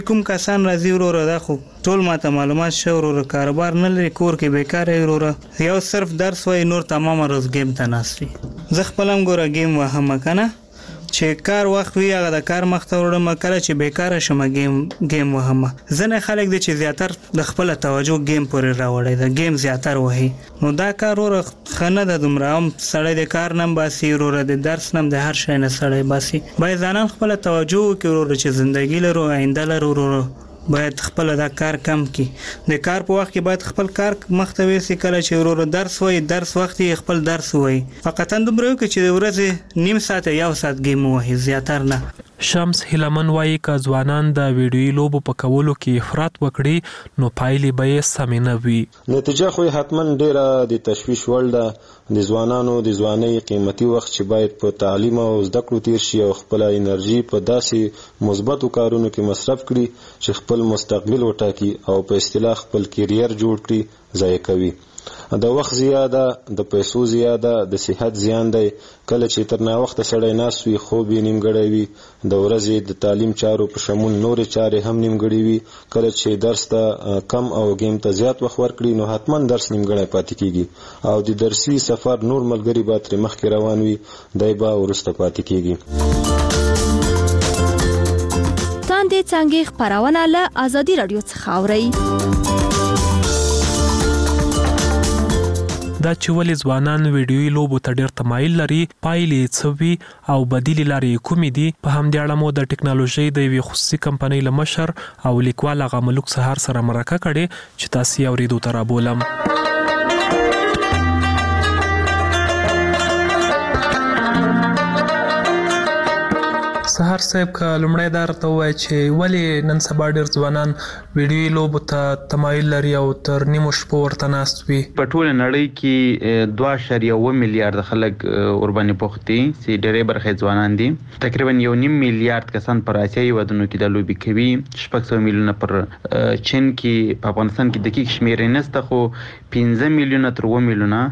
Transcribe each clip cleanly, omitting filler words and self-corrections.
کوم کسان راځي وروره دا خو ټول ماته معلومات شو وروره کاروبار نه لري کور کې بیکار وروره یو صرف درس وای نور تمام روز گیم ته ناست وي زه خپلم ګوره گیم وهم کنه چې کار وخت وي هغه د کار مخ ته وړم کله چې بیکاره شم گیم وهم ځنه خلک د چې زیاتر د خپل توجه گیم پورې راوړي د گیم زیاتر وهي نو دا کار وروره خنه د دومره هم سړی د کار نم باسي وروره د درس نم د هر شي نه سړی باسي باید ځانان خپل توجه وکړي وروره چې ژوندۍ لرو آینده لرو وروره باید خپل دا کار کم کی د کار په وخت کې باید خپل کار مختوي سي کله چې وروره درس وای درس وخت خپل درس وای فقط اندومره کې چې د ورځې نیم ساعت یو ساعت گیم وای زیاتر نه شمس هیلمن وایي که ځوانان د ویډیوي لوبو په کولو کې افراط وکړي نو پایلې به یې سمې نه وي. نتیجه خو حتما ډیره د تشویش وړ ده د ځوانانو د ځوانۍ قیمتي وخت چې باید په تعلیم او زده کړو تیر شي او خپل انرژي په داسې مثبتو کارونو کې مصرف کړي چې خپل مستقبل وټاکي او په اصطلاح خپل کیریر جوړ کړي ضایع کوي. د وخت زیاده د پیسو زیاده د صحت زیان دی کله چې تر نا وخت سړی ناست وي خوب یې نیمګړی وي د ورځې د تعلیم چارو په شمول نورې چارې هم نیمګړې وي کله چې درس ته کم او گیم ته زیات وخت ورکړي نو حتما درس نیمګړی پاتې کیږي او د درسي سفر نور ملګري به ترې مخکې روان وي دی به وروسته پاتې کیږي. تاندې څنګه خبرونه له ازادي رادیو څخه اورئ. دا چې ولې ځوانان ویډیوي لوبو ته ډېر تمایل لري پایلې څه وي او بدیلې لارې کومې دي په همدې اړه مو د ټکنالوژۍ د یوې خصوصي کمپنۍ له مشر او لیکوال هغه ملک سهار سره مرکه کړې چې تاسو یې اورېدو ته رابولم. سهار صاحب که لومړی دا راته ووایي چې ولې نن سبا ډېر ځوانان ویډیوي لوبو ته تمایل لري او تر نیمو شپو ورته ناست وي. په ټوله نړۍ کې 2.1 میلیارډ خلک ورباندې بوخت دي چې ډېرې برخې ځوانان دي. تقریبا 1.5 میلیارډ کسان پر اسیایي هیوادونو کې د لوبې کوي 600 میلیونه پر چین کې په افغانستان کې دقیق شمېر یې نشته خو 15 میلیونه تر 2 میلیونه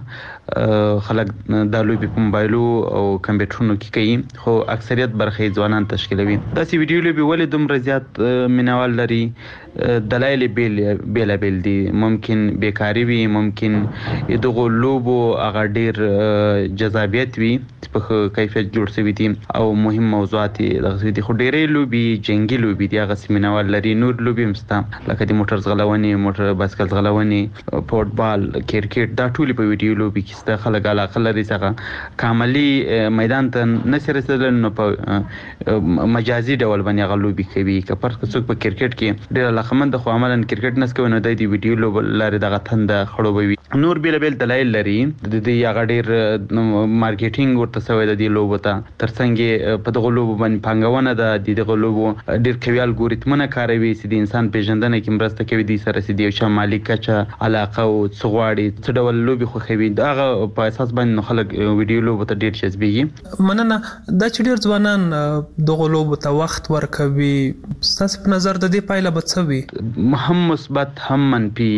خلک د لوبې په موبایلو او کمپیوټرونو کې کوي خو اکثریت برخې ځوانان تشکیلوي. داسې ویډیو لوبې ولې دومره زیات مینوال لري دلایل بیلابیل دي ممکن بیکاری وي ممکن دغه لوبو هغه ډېر جذابیت وي په کیفیت جوړ شوي دي او مهم موضوعات دغه دي خو ډېرې لوبې جنگي لوبې دي هغه مینوال لري نور لوبې هم شته لکه د موټر ځغلونې موټر بایسکل ځغلونې فوټبال کرکټ دا ټول په ویډیو لوبې کې ست خلک علاقه لري څنګه کاملي میدان ته نشي رسیدل نو په مجازي ډول باندې هغه لوبې کوي که پر څوک په کرکټ کې ډېر علاقمند خو عملاً کرکټ نس کوي نو د ویډیو لوب لري دغه تنده خړوبوي نور بیل دلایل لري د دې هغه ډېر مارکیټینګ ورته سوی د دې لوبو ته ترڅنګ په دغه لوبو باندې پانګونه د دغه لوبو ډېر کوي الګوریتمونه کاروي چې د انسان پیژندنه کې مرسته کوي د سره سي دی او مالي کچه علاقه او څغواړي څه ډول لوبي خو خوي دغه په اساس باندې خلک ویډیو لوبو ته ډېر جذبېږي. مننه دا چې ډېر ځوانان دغه لوبو ته وخت ورکوي ستاسو په نظر د دې پایله به څه وي؟ هم مثبت هم منفي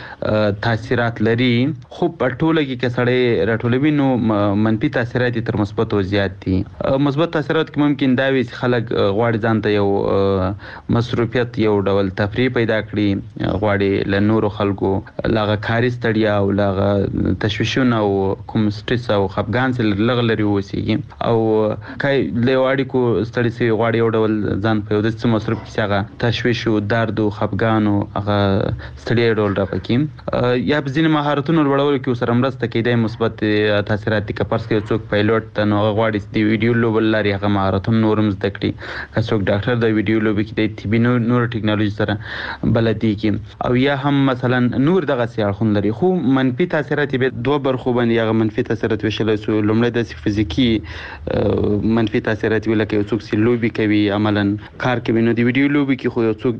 تاثیرات لري خو په ټوله کې که سړی راټولوي نو منفي تاثیرات تر مثبتو زیات دي. مثبت تاثیرات کې ممکن دا وي چې خلک غواړي ځان ته یو مصروفیت یو ډول تفریح پیدا کړي غواړي له نورو خلکو لاغه کاري ستړیا او لاغه تشویشونه او کوم سټرس او خپګان سره لغلري وسیږي او کای له واړي کو ستړي سي غواړي یو ډول ځان په یو د مصروف کې څنګه تشویش او درد او خپګان او هغه ستړي ډول راپکې یا په ځینې مهارتونو لوړولو کې سره مرسته کوي مثبت تاثیرات کې پرس کې څوک پایلوټ ته نو غواړي د ویډیو لوبل لري هغه مهارتونه نورم زده کړي که څوک ډاکټر د ویډیو لوب کې د طبي نور ټکنالوژي سره بلدي کې او یا هم مثلا نور دغه سیاحون لري خو منفي تاثیرات به دوه برخو باندې هغه منفي تاثیرات وشل سو لومړی د فزیکی منفي تاثیرات ویل کې څوک سی لوبي کوي عملاً کار کوي نو د ویډیو لوبي کې خو څوک د ډیر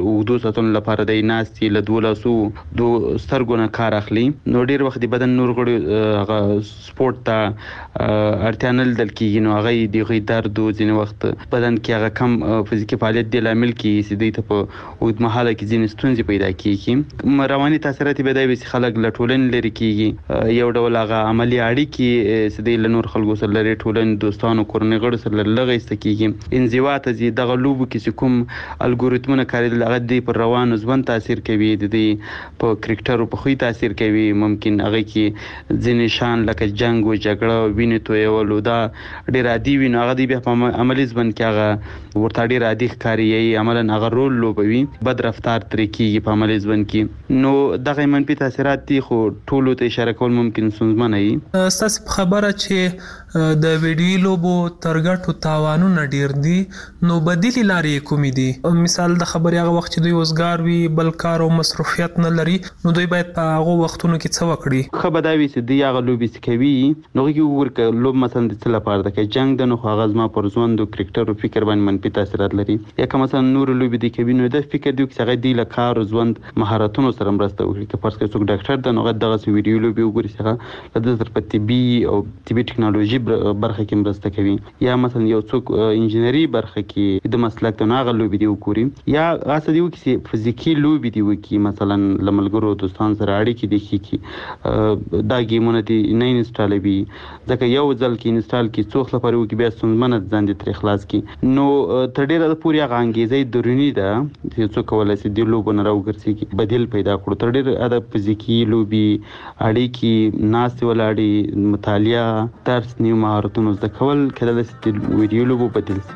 اوږدو ساعتونو لپاره دی ناستي له 12 سترګو نه کار اخلي نو ډیر وخت د بدن نور غړي هغه سپورت ته اړتیا نه لیدل کېږي نو هغه د غوږ درد او ځینې وخت بدن کې هغه کم فزیکي فعالیت دی لامل کېږي چې دوی ته په اوږدمهاله کې ځینې ستونزې پیدا کېږي رواني تاثیرات به دا وي چې خلک له ټولنې لرې کېږي یو ډول هغه عملي اړیکې چې دوی له نور خلکو سره لري ټولنې دوستانو کورنۍ غړو سره لږه ایسته کېږي انزوا ته ځي دغه لوبو کې چې کوم الګوریتمونه کارېدل هغه دوی پر روانو ژوند تاثیر کوي د دوی په کرکټرو په خوی تاثیر کوي ممکن هغه کې ځینې شان لکه جنگ او جګړه وینې تویول دا ډېر عادي وي نو هغه دوی بیا په عملي ژوند کې هغه ورته ډېر عادي ښکاري عملاً هغه رول لوبوي بد رفتار ترې کېږي په عملي ژوند کې نو دغه منفي تاثیرات دي خو ټولو ته اشاره کول ممکن ستونزمنه وي ستاسو په خبره چې د ویډیو لوبو ترګټو تاوانونه ډیر دي نو بدیلې لارې کومې دي مثال د خبرې هغه وخت چې دوی وزګار وي بل کار او مصروفیت نه لري نو دوی باید په هغه وختونو کې څه وکړي خو به دا وي چې دوی هغه لوبې کوي نو هغه وګورئ لوب مثلا د څه لپاره ده چې جنگ د نو هغه زما پر ژوند او کرکټر او فکر باندې منفي تاثیرات لري یا کوم مثلا نور لوبې دي کوي نو د فکر دی چې هغه دی له کار او ژوند مهارتونو سره مرسته وکړي که فرض کړئ څوک ډاکټر ده نو هغه دغه ویډیو لوبې وګوري چې هغه د تر په طبي او طبي ټکنالوژي برخه کې مرسته کوي یا مثلا یو څوک انجینری برخه کې د مسلک ته هغه لوبې دی وګوري یا هغه دی چې فزیکي لوبې دی وکړي مثلا لملګرو دوستان سره اړیکې دي کې دا گیمونه دي نه انسټالوي ځکه یو ځل کې انسټال کې څوخ لپاره وکړي بیا ستونزمنه ځان دي تر خلاص کې نو تر ډیره پورې هغه انګیزه درونی ده چې څوک کولای شي د لوبو نه راوګرځي بدیل پیدا کړو تر ډیره د فزیکي لوبې اړیکې ناست ولاړې مطالعه درس نیو مهارتونو زده کول کله چې ویډیو لوبو بدیل شي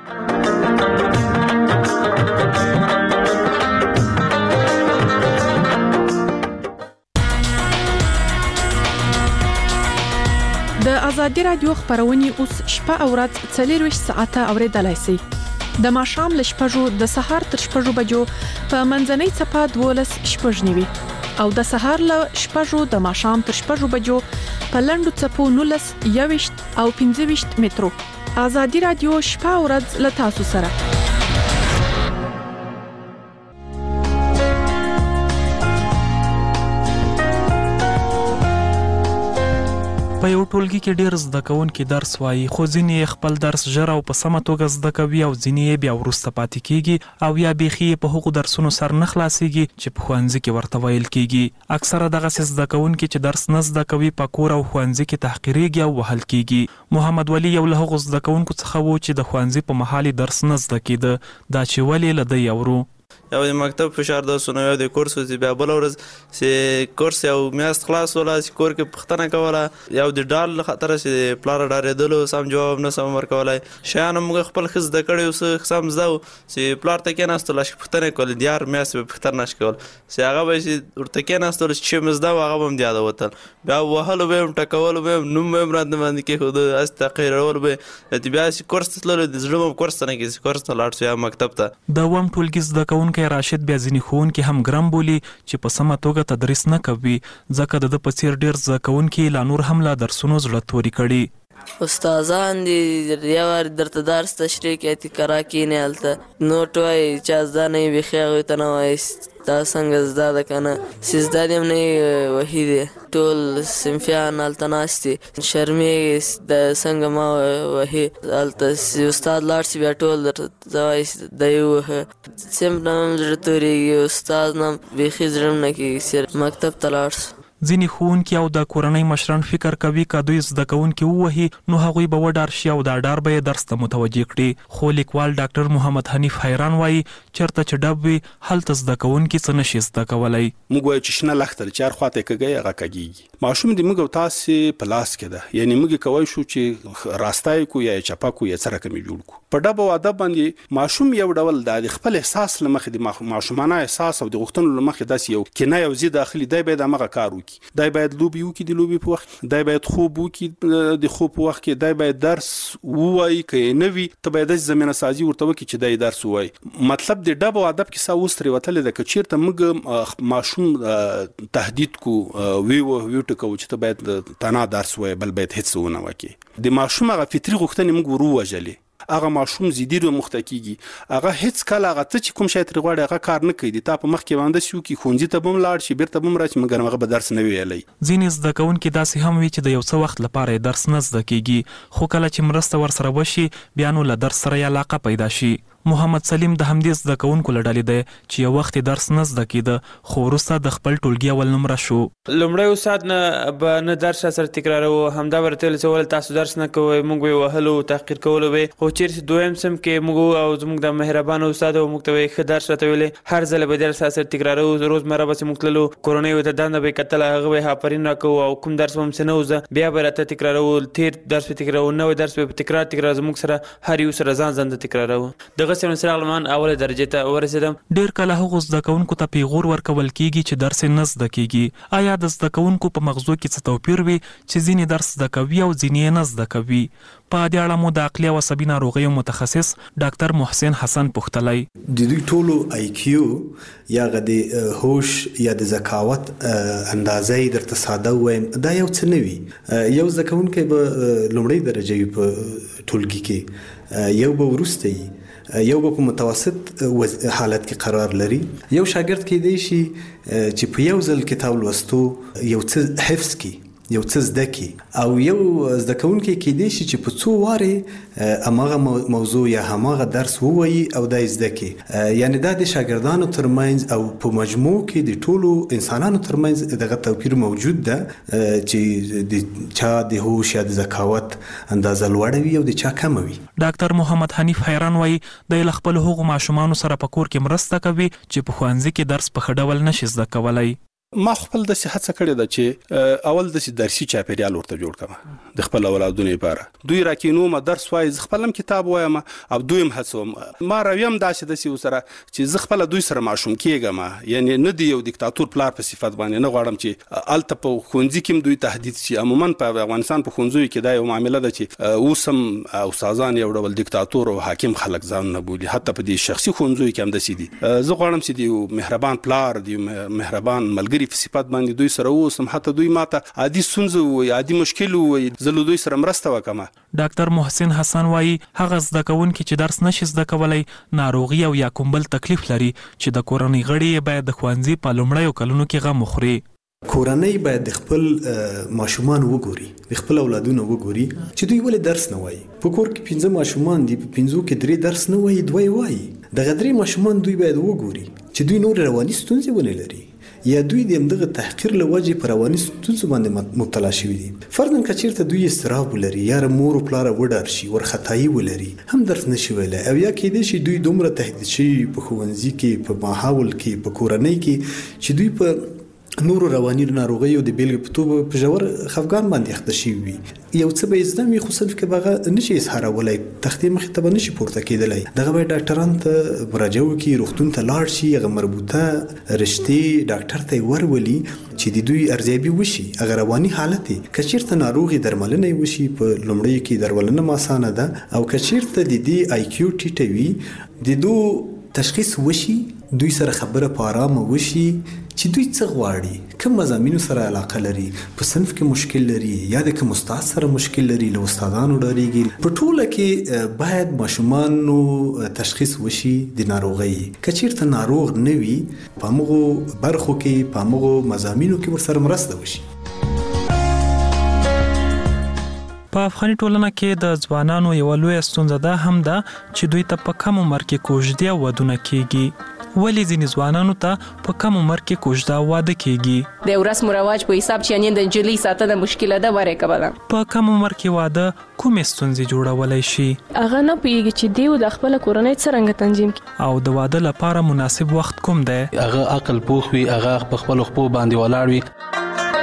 د ازادي رادیو خبرونه اوس شپه او ورځ 24 ساعته اوریدلای شئ د ماښام ل شپږو د سهار تر شپږو بجو په منځنۍ صفه 12 شپږنیوي او د سهار ل شپږو د ماښام تر شپږو بجو په لندو صفو 19 21 او 15 مترو ازادي رادیو شپه او ورځ ل تاسو سره په یو ټولګي کې ډیر زده کوونکي درس وایي خو ځینې خپل درس ژر او په سمه توګه زده کوي او ځینې بیا وروسته پاتې کیږي او یا بیخي په هغو درسونو سر نه خلاصيږي چې په ښوونځي کې ورته ویل کیږي اکثره دغه زده کوونکي چې درس نه زده کوي په کور او ښوونځي کې تحقیریږي او وهل کیږي محمد ولی یو له هغو زده کوونکو څخه و چې د ښوونځي په محل درس نه زده کیده دا چې ولی لدی اورو یو د مکتب فشار د سونو یو د کورس چې بیا بل ورځ چې کورس یو میاشت خلاص ولا چې کور کې پښتنه کوله یو د ډال خطر چې پلار ډارېدلو سم جواب نه سم ورکولای شیان موږ خپل خز د کړي اوس سم زده چې پلار ته کې ناستل چې پښتنه کول دیار میاشت به پښتنه نش کول چې هغه به چې ورته کې ناستل چې مزده هغه هم یاد وتل بیا وهلو به ټکول به نوم به مراد باندې کې خود اس تقریر به چې بیا چې کورس تلل د زړه کورس نه کې کورس ته لاړ شو مکتب ته د وم ټولګي زده کوونکي راشد بیا ځینې ښوونکي هم ګرم بولي چې په سمه توګه تدریس نه کوي ځکه د په څیر ډیر زده کوونکي لا نور هم لا درسونو زړه توري کړي استادان دي یو درته درس تشریح کوي تکرار کینې هلته نوټ وایي چې زده نه وي خیغ ته نه وایي دا څنګه زده ده که نه چې زده دې هم نه وهي دی ټول صنفیان هلته ناست دي شرمېږي د څنګه ما وهي هلته استاد لاړ شي بیا ټول درته وایي دی ووهه صنف نه هم زړه تورېږي استاد نه هم بیخي زړه نه کېږي چې مکتب ته لاړ شو ځینې ښوونکي او د کورنۍ مشران فکر کوي که دوی زده کوونکي ووهي نو هغوی به وډار شي او دا ډار به یې درس ته متوجه کړي خو لیکوال ډاکټر محمد حنیف حیران وایي چېرته چې ډب وي هلته زده کوونکي څه نشي زده کولی موږ وایو چې شنه لښته چې هر خواته یې کږی هغه کږېږي ماشوم د موږ او تاسې په لاس کې ده یعنې موږ یې کوی شو چې راسته یې کړو یا یې چپه کړو یا څه رقم یې جوړ کړو په ډب او ادب باندې ماشوم یو ډول د خپل احساس له مخې د ماشومانه احساس او د غوښتنو له مخې داسې یو کنه یو ضد داخلي دی باید همغه کار وکړي دی باید لوبې وکړي د لوبې په وخت دی باید خوب وکړي د خوب په وخت کې دی باید درس ووایي که یې نه وي ته باید داسې زمینه سازي ورته وکړي چې دی درس ووایي مطلب د ډب او ادب کیسه اوس ترې وتلې ده که چېرته موږ ماشوم تهدید کو ویو ټکوو چې ته باید تنها درس ووایې بل باید هېڅ ونه وکړي د ماشوم هغه فطري غوښتنې موږ ور ووژلې هغه ماشوم زیدي مخته کیږي هغه هیڅ کله هغه ته چې کوم شی تر غواړي هغه کار نه کوي تا په مخ کې باندې شو کې خونځي ته بم لاړ شي بیرته بم راشي مګر هغه به درس نه ویلي. ځینې زده کوونکي داسې هم وي چې د یو څه وخت لپاره درس نه زده کیږي خو کله چې مرسته ورسره وشي بیا نو له درس سره یې علاقه پیدا شي. محمد سلیم د همدې زده کوونکو له ډلې دی چې یو وخت درس نه زده کیده خو وروسته د خپل ټولګي اول نمره شو. لومړی استاد نه درس سره تکرارو همدا ورته ول تاسو درس نه کوئ موږ یې وهلو تحقیر کولو وي خو چیرې دویم سم کې موږ او زموږ د مهربان استاد او موږ ته ښه درس راته ویلې هر ځل به درس سره تکرارو روزمره به موږ تللو کورنۍ ته دنده به کتل هغه به هاپرین راکوو او کوم درس هم څه نه وزه بیا به راته تکرارو تیر درس به تکرارو نوی درس به تکرار زموږ سره هر یو سره ځان ځان تکرارو. دغه سره علمان اوله درجه ته ورسېدم. ډیر کله هغه زده کوونکو ته پیغور ورکول کیږي چې درس نه زده کیږي. آیا د زده کوونکو په مغزو کې څه توپیر وي چې ځینې درس زده کوي او ځینې نه زده کوي؟ په دې اړه مو د عقلي او عصبي ناروغیو متخصص ډاکټر محسن حسن پوښتلی. د دوی ټولو IQ یا د هوش یا د ذکاوت اندازې درته ساده وایم دا یو څه نه وي. یو زده کوونکی به لومړی درجه وي په ټولګي کې یو به وروسته وي یو به په متوسط حالت کې قرار لري. یو شاګرد کېدای شي چې په یو ځل کتاب لوستو یو څه حفظ کړي یو څه زده کی او یو زده کوونکی کېدای شي چې په څو واره هماغه موضوع یا هماغه درس ووایي او دا زده کی. یعنی دا د شاګردانو ترمنځ او په مجموع کې د ټولو انسانانو ترمنځ دغه توپیر موجود ده چې د چا د هوش یا د ذکاوت اندازه لوړه وي او د چا کم وي. ډاکټر محمد حنیف حیران وایي د خپل هغو ماشومانو سره په کور کې مرسته کوي چې په ښوونځي کې درس په ښه ډول نشي زده کولی. ما خپل د هڅه کړې ده چې اول د درسي چاپیریال ورته جوړ کړم د خپل اولادونو لپاره دوی راکینو ما درس وای ز خپلم کتاب وایم او دویم هڅوم ما راویم داسې د سی سره چې ز خپل دوی سره ماشوم کېږم یعنی نه دی یو دیکتاتور پلار په صفت باندې نه غواړم چې الته په خونځي کې دوی تهدید شي. عموما په افغانستان په خونځو کې دا یو معاملې ده چې اوسم استادان یو ډول دیکتاتور او حاکم خلک ځان نه بولي حتی په دې شخصي خونځو کې هم د سي دي. زه غواړم چې دی مهربان پلار دی مهربان ملګری په صفات باندې دوی سره اوسم حتی دوی ماته عادي ستونزه وي عادي مشکل وي زه دوی سره مرسته وکم. ډاکټر محسن حسن وایي هغه زده کوونکي چې درس نشي زده کولی ناروغي او یا کوم بل تکلیف لري چې د کورنۍ غړي باید د ښوونځي په لومړیو کلونو کې غم وخوري. کورنۍ باید د خپل ماشومان وګوري د خپل اولادونو وګوري چې دوی ولې درس نه وایي. په کور کې 15 ماشومان دي په 15 کې 3 درس نه وایي 2 وایي. دغه 3 ماشومان دوی باید وګوري چې دوی نور رواني ستونزې ولې لري یا دوی د همدغه تحقیر له وجې په رواني ستونزو باندې مبتلا شوي دي. فرضاً که چېرته دوی اضطراب ولري یا مور او پلاره وډار شي ورختایي ولري هم درس نشي ویلی او یا کېدای شي دوی دومره تهدید شوي په ښوونځي کې په ماحول کې په کورنۍ کې چې دوی په نورو رواني ناروغیو د بیلګې په توګه په ژور خفګان باندې اخته شوي وي. یو څه به زده وي خو صنف کې به هغه نشي اظهارولی تختې مخې ته به نشي پورته کېدلی. دغه باید ډاکټرانو ته مراجعه وکړي روغتون ته لاړ شي هغه مربوطه رشتې ډاکټر ته یې ورولي چې د دوی ارزیابي وشي هغه رواني حالت یې که چېرته ناروغي درملنه یې وشي په لومړیو کې درملنه هم اسانه ده او که چېرته د دې IQ ټیټه وي د دو تشخیص وشي دوی سره خبره په آرامه وشي چې دوی څه غواړي کوم مضامینو سره علاقه لري په صنف کې مشکل لري یا د کوم استاد سره مشکل لري له استادانو ډاریږي. په ټوله کې باید ماشومانو تشخیص وشي د ناروغۍ که چېرته ناروغ نه وي په همغو برخو کې په همغو مضامینو کې ورسره مرسته وشي. په افغاني ټولنه کې د ځوانانو یوه لویه ستونزه دا هم ده چې دوی ته په کم عمر کې کوژدې او ودونه کیږي. ولې ځینې ځوانانو ته په کم عمر کې کوژده او واده کیږي؟ د رسم و رواج په حساب چې د نجلۍ ساتنه مشکله ده ورې کوله. په کم عمر کې واده کومې ستونزې جوړولی شي؟ هغه نه پوهېږي چې دیو د خپله کورنۍ څرنګه تنظیم کړي او د واده لپاره مناسب وخت کوم دی؟ هغه عقل پوخ وي هغه په خپلو خپو باندې ولاړ وي.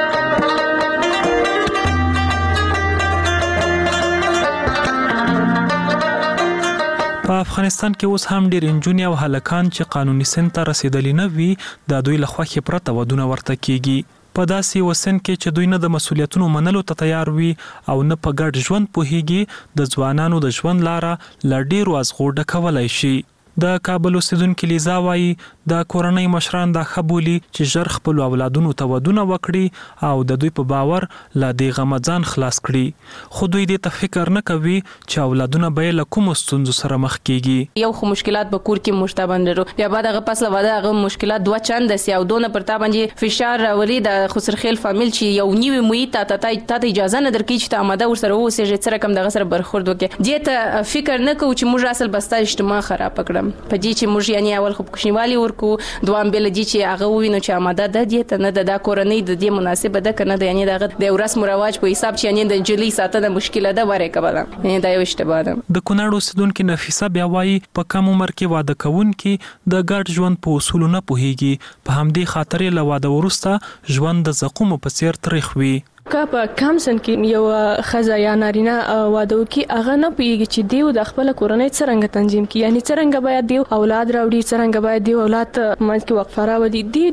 په افغانستان کې اوس هم ډېر نجونې او هلکان چې قانوني سن ته رسېدلي نه وي د دوی له خوښې پرته ودونه ورته کیږي. په داسې یو سن کې چې دوی نه د مسؤلیتونو منلو ته تیار وي او نه په ګډ ژوند پوهیږي د ځوانانو د ژوند لاره له ډېرو ازغو ډکولی شي. د کابل اوسیدونکو لیزا وایي د کورنۍ مشران دا خبولي چې ژر خپل اولادونو ته ودونه وکړي او د دوی په باور لا د غمځان خلاص کړي خو دوی دې ته فکر نه کوي چې اولادونه به له کوم ستونزو سره مخ کیږي یو خو مشکلات به کور کې مشتبندرو بیا بعد هغه پس له واده هغه مشکلات دوه چند سي او دونه پر تا باندې فشار راولي د خسرخیل فامیل چې یو نیوي محیط ته اجازه نه درکړي چې ته آماده ورسره اوسېږي سره کم دغه سره برخورد وکړي دې ته فکر نه کوو چې موږ اصل بستا اجتماع خراب کړم په دې چې موږ یعنی اول خو کوشنیوالي ورکو دوام بل دي چې هغه وینو چې آماده ده دې ته نه د کورنۍ د دې مناسبه ده کنه د یعنی دغه د ورس مرواج په حساب چې یعنی د جلی ساتنه مشکله ده وره کبله یعنی دا یو اشتباه ده د کونړ اوسیدونکو نفیسه بیا وایي په کم عمر کې واده کوونکي د ګډ ژوند په اصول نه پوهیږي په همدې خاطر له واده وروسته ژوند د زقوم په څیر تاریخ وي که په کم سن کې یو خزه یا نارینه واده وکړي هغه نه پوهیږي چې دیو د خپل کورنۍ څرنګه تنظیم کړي یعنی څرنګه باید دیو اولاد راوړي څرنګه باید دیو اولاد منځ کې وقفه راوړي دی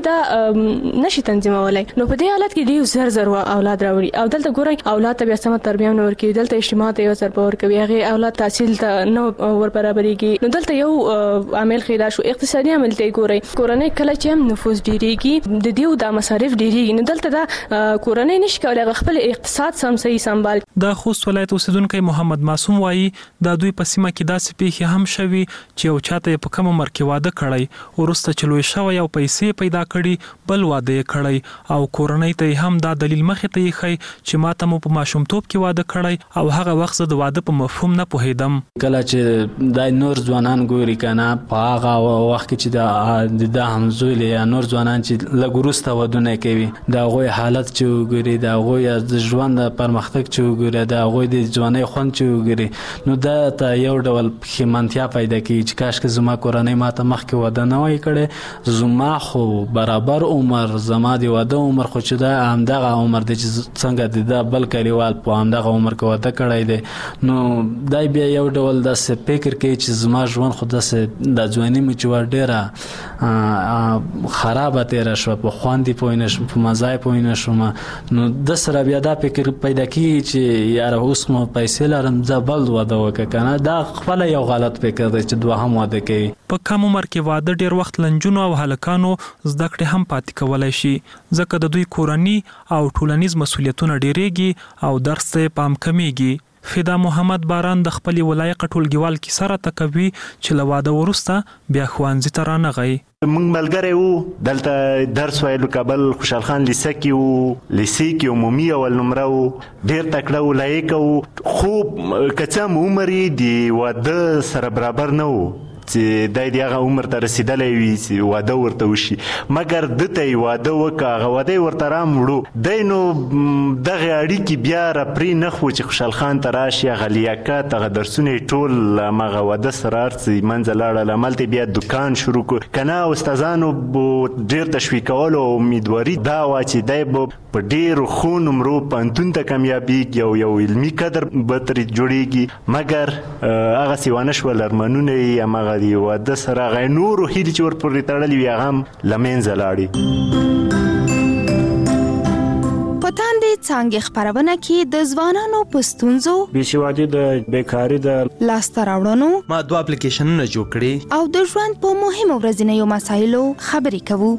دا نشي تنظیمولای نو په دې حالت کې دیو زر اولاد راوړي او دلته ګورئ اولاد ته بیا سم تربیه نه ورکوي دلته اجتماع ته یو سر پور کوي هغه اولاد تحصیل ته نه ور برابرېږي نو دلته یو عامل خیدا شو اقتصادي عامل ته ګورئ کورنۍ کله چې نفوس ډیریږي د دیو د مصارف ډیریږي نو دلته دا کورنۍ نشي کولای خپل اقتصاد سم صحیح سنبال د خوست ولایت اوسیدونکو محمد معصوم وایي د دوی په سیمه کې داسې پیښې هم شوي چې یو چاته په کم عمر کې واده کړی ورسته چې لوی شوی او پیسې پیدا کړي بل واده یې کړی او کورنۍ ته هم دا دلیل مخې ته یې ښیي چې ماته مو په ماشومتوب کې واده کړی او هغه وخت زه د واده په مفهوم نه پوهېدم کله چې د نور ځوانان ګوري کنه په هغه وخت کې چې د همزولي یا نور ځوانان چې لږ وروسته ودونه کوي د هغوی حالت چې وګوري د هغوی د ژوند پرمختګ چې وګوري د هغوی د ځوانۍ خوند چې وګوري نو دا ته یو ډول پښیمانتیا پیدا کوي چې کاشکې زما کورنۍ ماته مخکې واده نه وای کړی زما خو برابر عمر زما د واده عمر خو چې دا همدغه عمر دی چې څنګه د بل کلیوال په همدغه عمر کې واده کړی دی نو دا بیا یو ډول داسې فکر کوي چې زما ژوند خو داسې د ځوانۍ مې چې ډېره خرابه تېره شوه په خوند یې پوه نه شوم په مزه یې پوه نه شوم نو د سره بیا دا فکر پیدا کیږي چې یاره اوس مو پیسې لرم زه بل واده وکړه کنه دا خپله یو غلط فکر دی چې دوهم واده کوي په کم عمر کې واده ډیر وخت لنجونو او هلکانو زده کړې هم پاتې کولی شي ځکه د دوی کورني او ټولنیز مسؤلیتونه ډیریږي او درس ته پام کمیږي فدا محمد باران د خپل ولایت ټولګیوال کې سره تکوي چې له واده وروسته بیا ښوونځي ته رانغی موږ ملګری وو دلته درس ویلو کابل خوشحال خان لیسه کې وو لیسې کې عمومي اول نمره وو ډېر تکړه وو لایق وو خو که څه هم عمر یې د واده سره برابر نه وو چې دی د هغه عمر ته رسېدلی وي چې واده ورته وشي مګر ده ته یې واده وکړه هغه واده یې ورته راموړو دی نو دغې اړیکې بیا راپرې نه خو چې خوشحال خان ته راشي هغه لیاقت هغه درسونه یې ټول هماغه واده سره هر څه منځه لاړل همالته بیا دوکان شروع کړو که نه استادانو ډېر تشویقولو او امیدواري دا وه چې دی به په ډېرو ښو نمرو پوهنتون ته کامیابېږي او یو علمي قدر به ترې جوړېږي مګر هغسې ونه شول ارمانونه یې هماغه د واده سره هغه نورو هیلې چې ورپورې تړلې وي هغه هم له منځه لاړې په تاندې څانګې خپرونه کې د ځوانانو په ستونزو بېسوادي د بیکاري د لاسته راوړنو ما 2 اپلیکیشنونه جوړ کړي او د ژوند په مهمو ورځنیو مسایلو خبرې کوو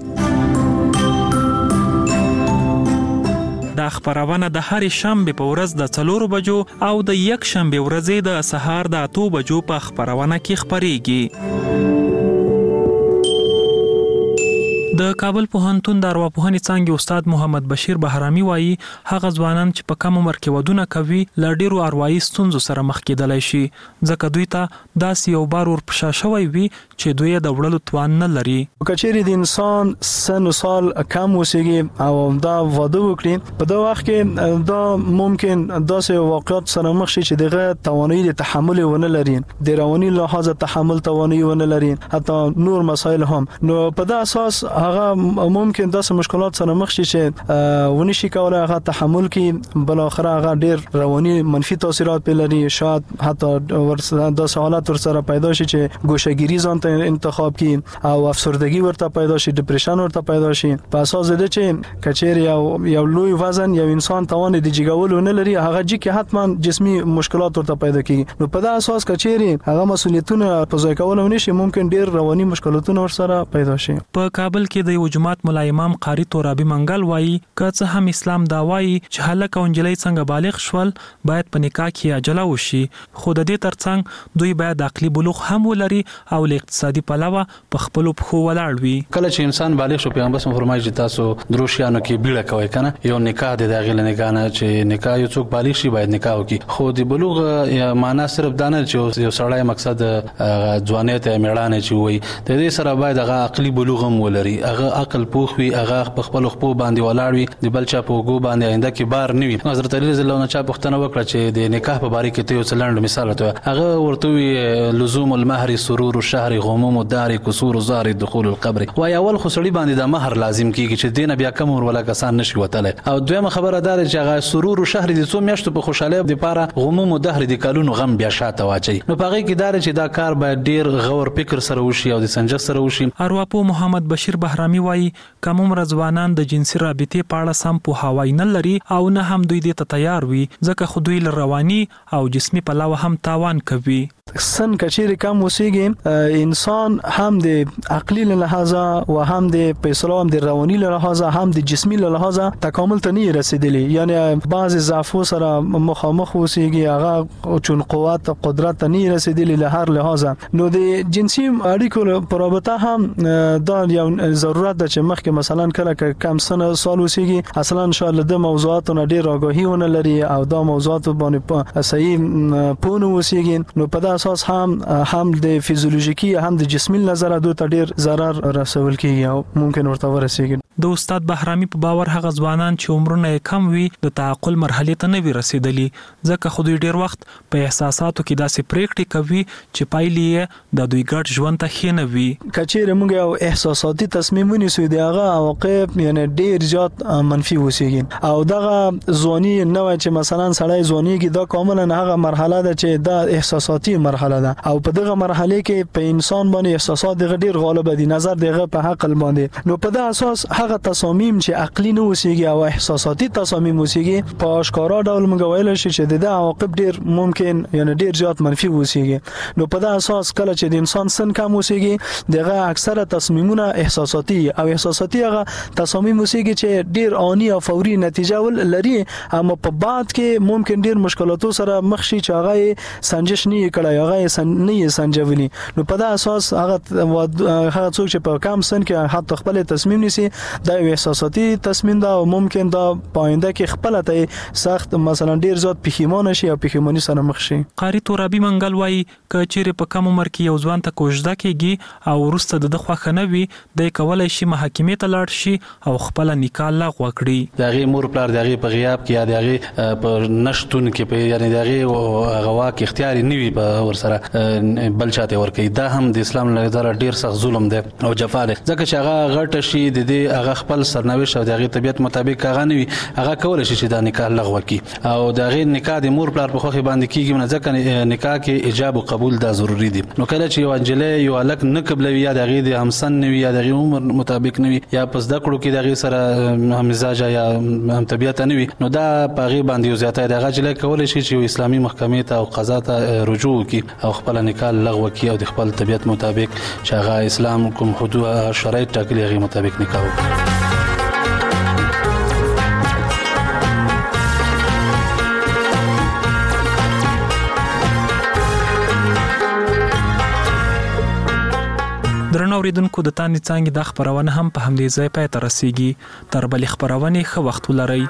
دا خبرونه د هرې شنبې په ورځ د 4 بجو او د یک شنبې ورځې د سهار د 8 بجو په خبرونه کې خبرېږي د کابل پوهنتون د ارواپوهنې څانګې استاد محمد بشیر بهرامي وایي هغه ځوانان چې په کم عمر کې ودونه کوي له ډېرو اروايي ستونزو سره مخ کېدلی شي ځکه دوی ته داسې یو بار ورپشا شوی وي چې دوی د وړلو توان نه لري که چیرې د انسان سن و سال کم اوسېږي او دا واده وکړي په دا وخت کې دا ممکن داسې واقعیت سره مخ شي چې دغه توانایي د تحمل ونه لري د رواني لحاظ تحمل توانایي ونه لري حتی نور مسایل هم نو په دا اساس هغه ممکن داسې مشکلات سره مخ شي چې ونشي کولای هغه تحمل کړي، بل اخر هغه ډیر رواني منفي تاثیرات په لري، شاید حتی د حالات ورسره پیدا شي چې ګوشهګیری ځان ته انتخاب کړي او افسردگی ورته پیدا شي، ډیپریشن ورته پیدا شي. په اساس د چې کچیر یو لوی وزن یو انسان توان د جګولو نه لري، هغه چې حتما جسمي مشکلات ورته پیدا کیږي. نو په دا اساس کچیر هغه مسولیتونه په ځای کولو نشي، ممکن ډیر رواني مشکلاتونه ورسره پیدا شي. په کابل کې د یو جماعت مولا امام قاری ترابی منګل وایي که څه هم اسلام دا وایي چې هلک او نجلۍ څنګه بالغ شول باید په نکاح کې عجله وشي، خو د دې ترڅنګ دوی باید عقلي بلوغ هم ولري او له اقتصادي پلوه په خپل پخو ولاړ وي. کله چې انسان بالغ شو پیغمبر صلی الله علیه وسلم تاسو دروشیانو کې بیړه کوي کنه، یو نکاح د داخله نکاح نه چې نکاح یو څوک بالغ شي باید نکاح وکړي، خو د بلوغ معنا صرف دا نه چې یو سړی مقصد ځوانیت میړانه چې وي، د دې سره باید هغه عقلي بلوغ هم ولري، هغه عقل پوخ وي، هغه په خپل خپل باندې ولاړ وي، د بل چا په وګو باندې آینده کې بار نه وي. حضرت علی رضی الله عنه چا پوښتنه وکړه چې د نکاح په باره کې ته یو څلند مثال ته، هغه ورته وی لزوم المهر سرور الشهر غموم الدار كسور زار دخول القبر، وای اول خو سړی باندې د مہر لازم کیږي چې دینه بیا کوم ولا کسان نشي وتله، او دویمه خبره ده چې هغه سرور شهر د څو میاشتو په خوشاله د پاره غموم الدهر د کلونو غم بیا شاته واچي. نو پغې کې دار چې دا کار باید ډیر غور فکر سره وشي او د سنجش سره وشي. ارواپو محمد بشیر بهرامي وایي کوم مرزوانان د جنسي رابطې په اړه سم په هوای نه لري او نه هم دوی دې ته تیار وي، ځکه خو دوی رواني او جسمي پلوه هم تاوان کوي. سن کچیر کم وسیږي انسان هم د عقلی له لحاظه و هم د پیسلو هم د رواني له لحاظه هم د جسمي له لحاظه تکامل ته نه رسیدلی، یعنی بعض ضعفو سره مخامخ وسیږي، هغه چون قوت قدرت ته نه رسیدلی له هر لحاظه. نو د جنسي اړیکو په رابطه هم دا یو ضرورت ده چې مخکې مثلا کله کم سن سال وسیږي اصلا ان شاء الله د موضوعاتو نه ډیر آگاهی ونه لري او دا موضوعات باندې صحیح پونه وسیږي، نو په اساس هم د فیزیولوژیکي هم د جسمي نظر دوی ته ډیر ضرر رسول کیږي او ممکن ورته ورسیږي. د استاد بهرامي په باور هغه ځوانان چې عمرونه کم وي د تعقل مرحله ته نه وي رسیدلی، ځکه خو دوی ډیر وخت په احساساتو کې داسې پریکړې کوي چې پایلې د دوی ګډ ژوند ته ښه نه وي. کچیر موږ یو احساساتي تصمیم ونیسو دی هغه عواقب یعنی ډیر زیات منفي وسیږي، او دغه ځواني نه وای چې مثلا سړی ځوانيږي دا کاملا هغه مرحله ده چې دا احساساتي مرحله ده، او په دغه مرحله کې په انسان باندې احساسات دغه ډیر غالب دي، نظر دغه په عقل باندې. نو په دغه اساس هغه تصامیم چې عقلی نه وسیږي او احساساتي تصامیم وسیږي په اشکارا ډول موږ ویل شي چې د عواقب ډیر ممکن یعنی ډیر زیات منفي وسیږي. نو په دغه اساس کله چې د انسان سن کم وسیږي دغه اکثره تصمیمونه احساساتي او احساساتي هغه تصامیم وسیږي چې ډیر آنی او فوري نتیجه ول لري، اما په بعد کې ممکن ډیر مشکلاتو سره مخ شي چې هغه سنجش نه کړي، هغه نه سنجولي. نو په دا اساس هغه څوک چې په کم سن کې حتی خپل تصمیم نیسي دا یو احساساتي تصمیم ده او ممکن دا پاینده کې خپل ته سخت مثلا ډیر زیات پښیمانه شي او پښیمانی سره مخ شي. قاری ترابی منګل وایي کچېره په کم عمر کې یو ځوان ته کوژده کیږي او ورسته د خوخه نه وي د کولای شي محکمې ته لاړ شي او خپل نکاح لغوه کړي. دغه مور پلار دغه په غیاب کې یا دغه په نشټون کې په یعنی دغه غواک اختیاري نه وي په ورسره بل چاته ورکي، دا هم د اسلام له نظر ډیر سخت ظلم دی او جفا ده، ځکه چې هغه غټ شي د دې هغه خپل سرنوشت او دغه طبيعت مطابق هغه نه وي، هغه کول شي چې دا نکاح لغوه کی او دغه نکاح د مور پلار په خوخه باندې کیږي، نه ځکه نکاح کې ایجاب او قبول دا ضروری دي. نو کله چې یو انجلې یو الک نه قبلوي یا دغه د همسن نه وي یا دغه عمر مطابق نه وي یا پس د کړو کې دغه سره هم مزاج یا هم طبيعت نه وي، نو دا پاغي باندې زیاته دغه جلې کول شي چې اسلامي محکمې ته او قضا ته رجوع کی او خپل نکاح لغوه کی او د خپل طبيعت مطابق چې هغه اسلام کوم حدود شرایط ټاکلي هغه مطابق نکاح وکړي. درنو اوریدونکو د تاندې څنګه د خبرونه هم په همدې ځای پای ته رسیږي. تر بلې خبرونه ښه وخت ولرئ.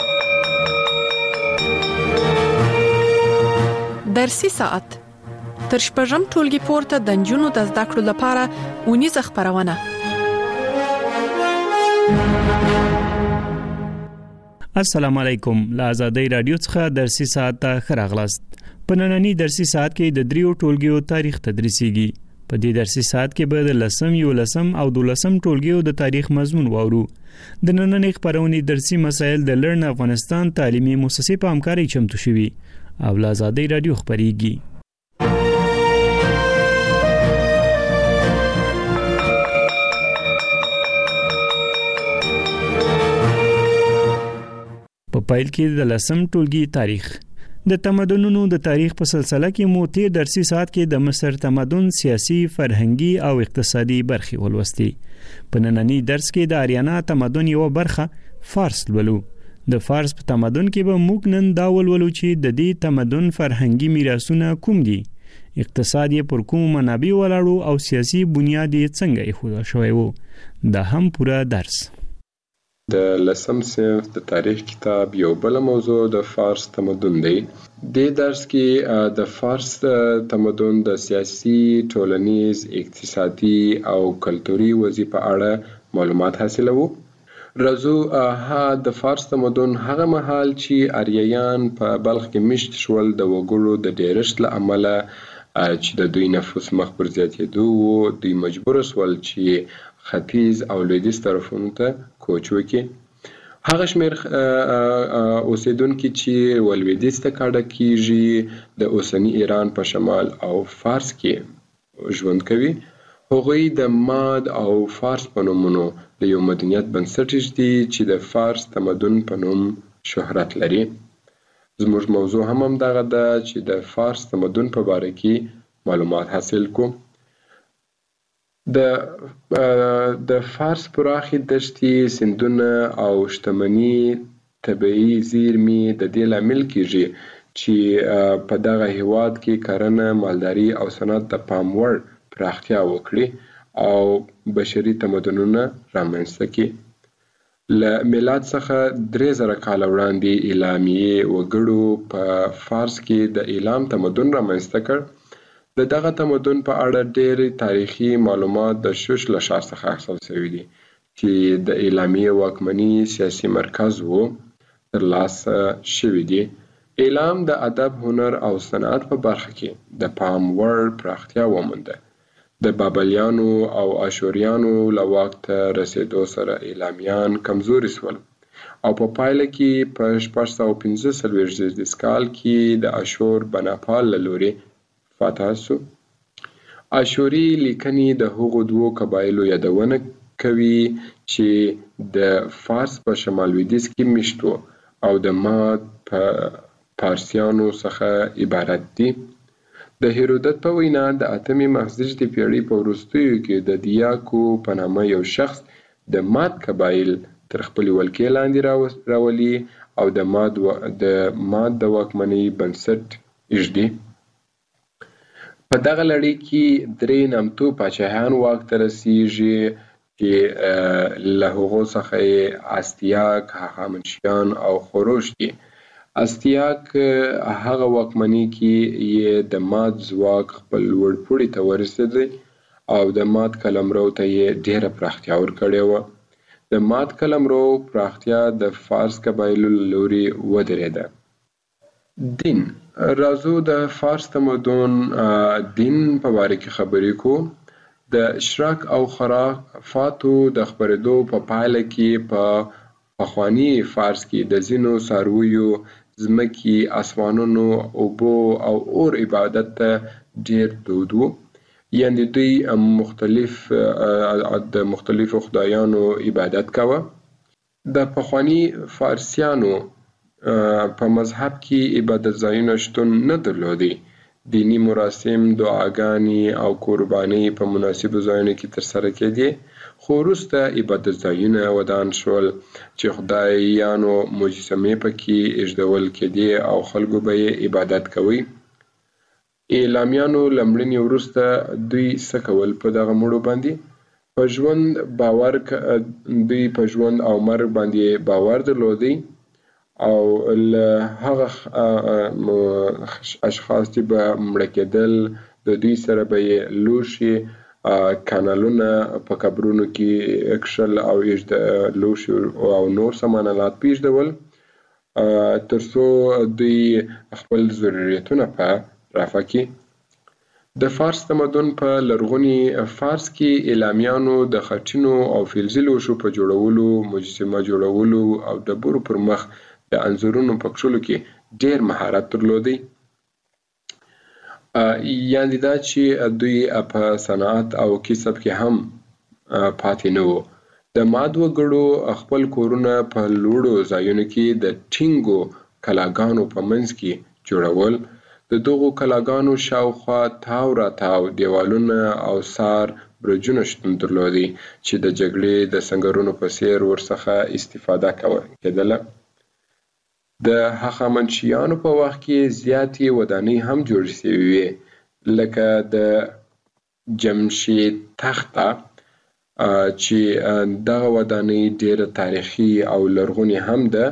درسي ساعت تر شپږم ټولګي پورته د نجونو د زده کړو لپاره اونیزه خبرونه. السلام علیکم. له آزادۍ رادیو څخه درسي ساعت ته ښه راغلاست. په نننۍ درسي ساعت کې د دریو ټولګیو تاریخ تدریسیږي. په دې درسي ساعت کې به د 10م، 11م او 12م ټولګیو د تاریخ مضمون واورو. د نننۍ خبرونې درسي مسایل د لرن افغانستان تعلیمي مؤسسې په همکارۍ چمتو شوي او له آزادۍ رادیو خبريږي. په پایل کې د 10م ټولګي تاریخ. د تمدنونو د تاریخ په سلسله کې مو تیر درسي ساعت کې د مصر تمدن سیاسي، فرهنګي او اقتصادي برخې ولوستي. په نننی درس کې د آریانا تمدن یو برخه فارس ولولو. د فارس په تمدن کې به موږ نن دا ولولو چې د دې تمدن فرهنګي میراثونه کوم دي، اقتصاد یې پر کوم منابع ولاړو او سیاسي بنیاد یې څنګه ایښودل شوی وو. دا هم پوره درس. د 10م صنف د تاریخ کتاب یو بل موضوع د فارس تمدن دی. د درس کې د فارس تمدن د سیاسي، ټولنیز، اقتصادي او کلتوري وضعیت په اړه معلومات حاصلوو. راځو د فارس تمدن هغه مهال چې آریایان په بلخ کې مشت شول د وګړو د ډیرښت له امله چې د دوی نفوس مخ پر زیاتېدو وو، دوی مجبور شول چې ختیځ او لویدیځ طرفونو ته کوچ وکړي. هغه شمېر اوسیدونکي چې ولویدیځ ته کډه کیږي د اوسني ایران په شمال او فارس کې ژوند کوي. هغوی د ماد او فارس په نومونو د یو مدنیت بنسټ ږدي چې د فارس تمدن په نوم شهرت لري. زموږ موضوع هم همدغه ده چې د فارس تمدن په باره کې معلومات حاصل کړو. د فارس پراخي دښتې، سیندونه او شتمني طبیعي زیرمې د دې لامل کیږي چې په دغه هیواد کې کرنه، مالداري او صنعت د پام وړ پراختیا وکړي او بشري تمدنونه رامنځته کړي. له میلاد څخه 3000 کال وړاندې اعلامیې وګړو په فارس کې د اعلام تمدن رامنځته کړ. د دغه تمدن په اړه ډېر تاریخي معلومات د شوش له ښار څخه اخیستل شوي دي چې د اعلامیې واکمني سیاسي مرکز و ترلاسه شوي دي. اعلام د ادب، هنر او صنعت په برخه کې د پام وړ پراختیا ومونده. د بابلیانو او اشوریانو له واک ته رسېدو سره اعلامیان کمزوري شول او په پایله کې په 645 کال کې د اشور بناپال له لوري فاتح شو. اشوري لیکنې د هغو دوو قبایلو یادونه کوي چې د فارس په شمال لویدیځ کې مشت وو او د ماد په پارسیانو څخه عبارت دي. د هیرودت په وینا د 8مې مخزېږدي پیړۍ په وروستیو کې د دیاکو په نامه یو شخص د ماد قبایل تر خپلې ولکې لاندې راولي او د ماد د واکمنۍ بنسټ ایږدي. په دغه لړۍ کې 3 نامتو پاچاهان واک ته رسیږي چې له هغو څخه یې استیاک، هخامنشیان او خروش دي. استیاک هغه واکمنۍ کې یې د ماد ځواک خپل لوړ پوړي ته ورسېدی او د ماد قلمرو ته یې ډېره پراختیا ورکړې وه. د ماد قلمرو پراختیا د فارس قبایلو له لوري ودرېده. دین. راځو د فارس تمدن دین په باره کې خبرې کوو. د اشراق او خرافاتو د خپرېدو په پایله کې په پخواني فارس کې د ځینو څارویو، ځمکې، اسمانونو، اوبو او اور عبادت ته ډېر دود و. یعنې دوی د مختلفو خدایانو عبادت کوه. د پخواني فارسیانو په مذهب کې عبادت ځایونه شتون نه درلودي. دینی مراسم، دعاګانې او قربانۍ په مناسبو ځایونو کې ترسره کېدې، خو وروسته عبادت ځایونه ودان شول چې خدایانو مجسمې پکې ایږدول کېدې او خلکو به یې عبادت کوي. اعلامیانو له مړینې وروسته دوی څه کول؟ په دغه مړو باندې په ژوند باور دوی په ژوند او مرګ باندې باور درلودی او له هغه اشخاص چې به مړه کېدل د دوی سره به یې لوښي کانالونه په قبرونو کې کښل او لوښي او نور سامانالات پیږدول ترڅو دوی خپل ضرورتونه په رفع کړي. د فارس تمدن په لرغوني فارس کې اعلامیانو د خټینو او فلزي لوښو په جوړولو، مجسمه جوړولو او د ډبرو پر مخ د انځورونو په کښلو کې ډېر مهارت درلودی. یعنې دا چې دوی په صنعت او کسب کې هم پاتې نه وو. د ماد وګړو خپل کورونه په لوړو ځایونو کې د ټینګو کلاګانو په منځ کې جوړول. د دغو کلاګانو شاوخوا تاو راتاو دیوالونه او سار برجونه شتون درلودي چې د جګړې د سنګرونو په څیر ورڅخه استفاده کېدله. د هخامنشیانو په وخت کې زیاتې ودانۍ هم جوړې شوې وې، لکه د جمشید تخته چې دغه ودانۍ ډېره تاریخي او لرغونې هم ده.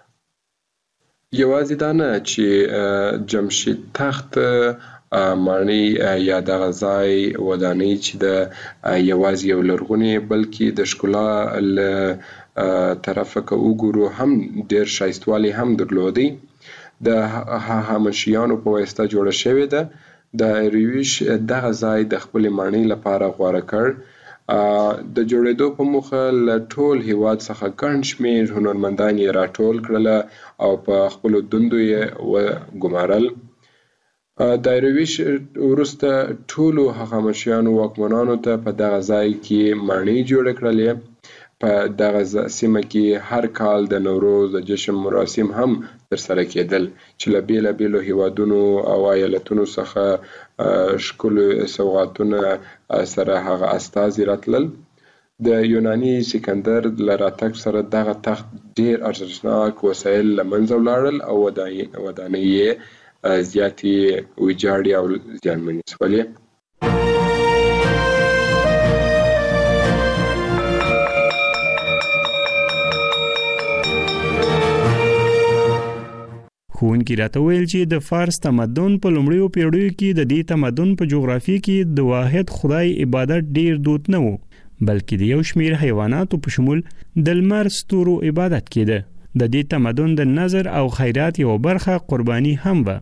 یوازې دا نه چې جمشید تخت ماڼۍ یا دغه ځای ودانۍ چې د یوازې یو لرغونې بلکې د ښکلا له طرفه که وګورو هم ډېر ښایستوالی هم درلودی. د هخامنشیانو په واسطه جوړه شوې ده. داریوش دغه ځای د خپلې ماڼۍ لپاره غوره کړ. د جوړېدو په موخه له ټول هیواد څخه ګڼ شمېر هنرمندان یې راټول کړله او په خپلو دندو یې وګمارل. داریوش وروسته ټولو هخامنشیانو واکمنانو ته په دغه ځای کې ماڼۍ جوړې کړلې. په دغه سیمه کې هر کال د نوروز د جشن مراسم هم ترسره کېدل چې له بېلابېلو هیوادونو او ایالتونو څخه ښکلي سوغاتونه سره هغه استازي راتلل. د یوناني سکندر له راتګ سره دغه تخت ډېر ارزښتناک وسایل له منځه ولاړل او ودانۍ یې زیاتې ویجاړې او زیانمنې شولې. ښوونکي راته ویل چې د فارس تمدن په لومړیو پیړیو کې د دې تمدن په جغرافیه کې د واحد خدای عبادت ډیر دود نه و، بلکې د یو شمیر حیواناتو په شمول د لمر ستورو عبادت کېده. د دې تمدن د نظر او خیرات یو برخه قرباني هم و.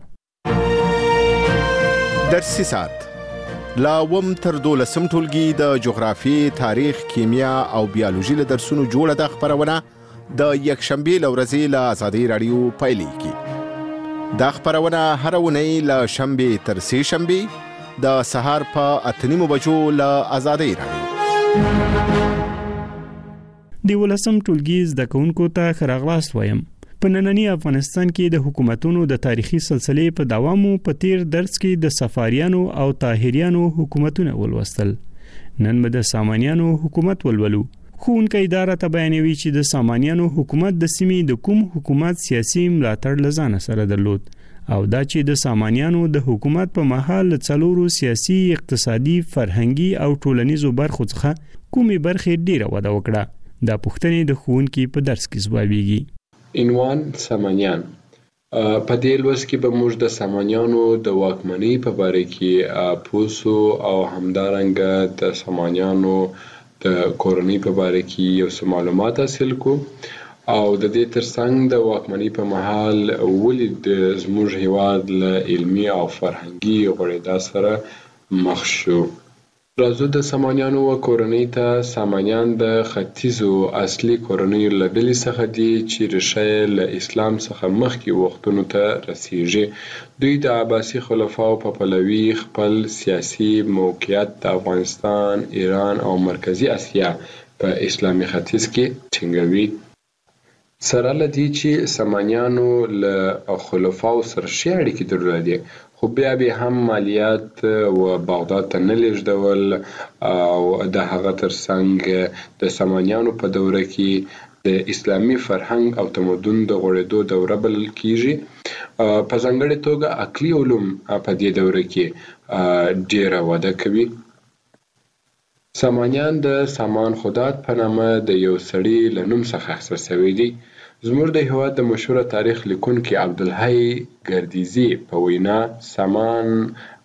درسي ساعت لا وم تر 12 ټولګي د جغرافي، تاریخ، کیمیا او بیولوژي له درسونو جوړه د خبرونه د یکشنبه لورځي له آزادۍ رادیو پیلېږي. دا خبرونه هر اونۍ له شنبه تر سه شنبه د سهار په 8:30 بجو له آزادۍ رادیو. د 12م ټولګي زده کوونکو ته ښه راغلاست وایم. په نننی افغانستان کې د حکومتونو د تاریخي سلسلې په دوامو په تیر درس کې د صفاریانو او طاهریانو حکومتونه ولوستل. نن به د سامانیانو حکومت ولولو. ښوونکی اداره ته بیانوي چې د سامانیانو حکومت د سیمې د کوم حکومت سیاسي ملاتړ لزان سره درلود او دا چې د سامانیانو د حکومت په مهال څلورو سیاسي، اقتصادي، فرهنګي او ټولنیزو برخو څخه کومې برخې ډیره وده وکړه. دا پوښتنې د ښوونکي په درس کې ځوابیږي. عنوان سامانیان. په دې لوست کې به موږ د سامانیانو د واکمنۍ په باره کې پوسو او همدارنګه د سامانیانو د کورنۍ په باره کې یو څه معلومات حاصل کو او د دې ترڅنګ د واکمنۍ په مهال ولې زموږ هیواد له علمي او فرهنګي غوړېدا سره مخ شو. راځو د سامانیانو و کورنۍ ته. سامانیان د ختیځو اصلي کورنیو له ډلې څخه دي چې ریښه یې له اسلام څخه مخکې وختونو ته رسیږي. دوی د عباسي خلفاو په پلوي خپل سیاسي موقعیت د افغانستان، ایران او مرکزي اسیا په اسلامي ختیځ کې ټینګوي. سره له دې چې سامانیانو له خلفاو سره ښې اړیکې درلودې، خو بیا به هم مالیات و بغداد ته نه لیږدول او د هغه ترڅنګ د سامانیانو په دوره کې د اسلامي فرهنګ او تمدن د غوړېدو دوره بلل کیږي. په ځانګړې توګه عقلي علوم په دې دوره کې ډیره وده کوي. سامانیان د سامان خداد په نامه د یو سړي له نوم څخه اخیستل شوي دي. زموږ د هېواد د مشهوره تاریخ لیکونکي عبدالحی ګردیزي په وینا سامان